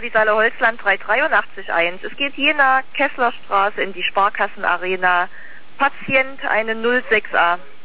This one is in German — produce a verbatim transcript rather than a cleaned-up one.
Kapitaler Holzland drei drei acht eins. Es geht Jena, Kesslerstraße in die Sparkassenarena. Patient eine null sechs a.